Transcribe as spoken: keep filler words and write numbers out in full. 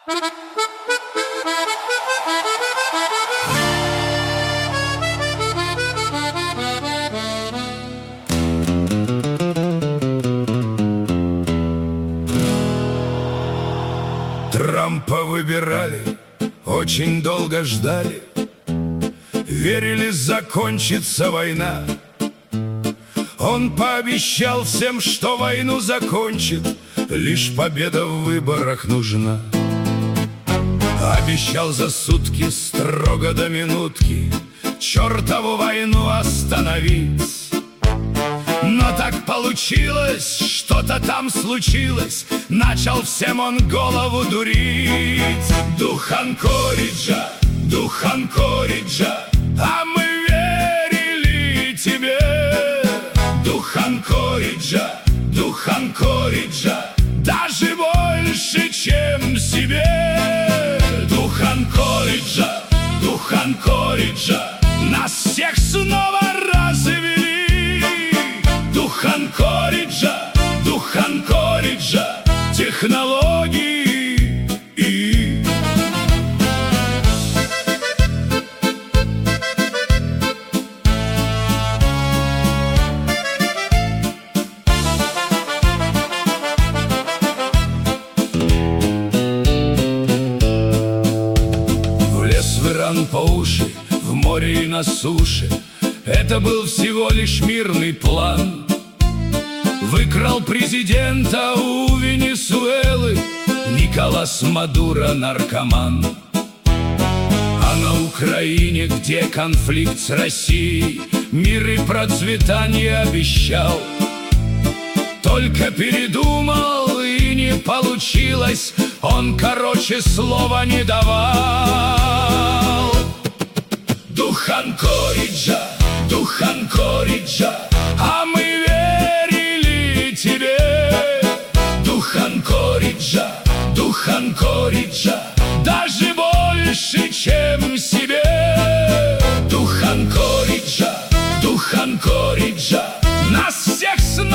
Трампа выбирали, очень долго ждали, верили, закончится война. Он пообещал всем, что войну закончит, лишь победа в выборах нужна. Обещал за сутки, строго до минутки, чертову войну остановить. Но так получилось, что-то там случилось, начал всем он голову дурить. Дух Анкориджа, дух Анкориджа, а мы верили тебе. Дух Анкориджа, дух Анкориджа, даже больше, чем себе. Дух Анкориджа, дух Анкориджа, нас всех снова развели. Дух Анкориджа, дух Анкориджа, технологии и... Влез в Иран по уши, в море и на суше. Это был всего лишь мирный план. Выкрал президента у Венесуэлы Николас Мадуро, наркоман. А на Украине, где конфликт с Россией, мир и процветание обещал. Только передумал и не получилось, он, короче, слова не давал. Дух Анкориджа, дух Анкориджа, а мы верили тебе. Дух Анкориджа, дух Анкориджа, даже больше, чем себе. Дух Анкориджа, дух Анкориджа, нас всех снова